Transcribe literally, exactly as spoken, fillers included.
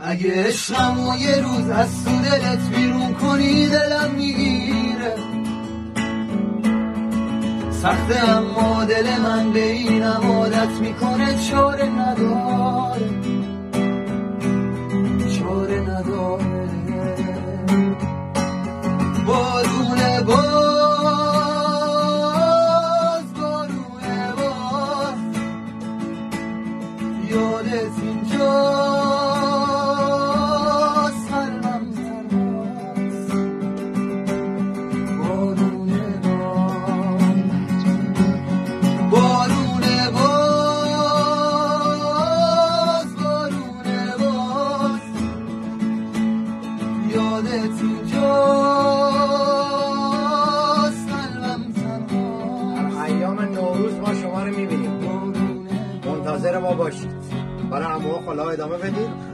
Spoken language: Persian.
اگه عشقمو یه روز از تو دلت بیرون کنی دلم میگیره سخته اما دل من به اینم عادت میکنه چاره نداره چاره نداره بارونه باز بارونه باز یادت اینجاست قلبم تنهاست بارونه باز بارونه باز بارونه باز یادت اینجاست قلبم تنهاست. ایام نوروز ما شما رو میبینیم، منتظر ما باشید. برای عمو خلا ادامه بدید.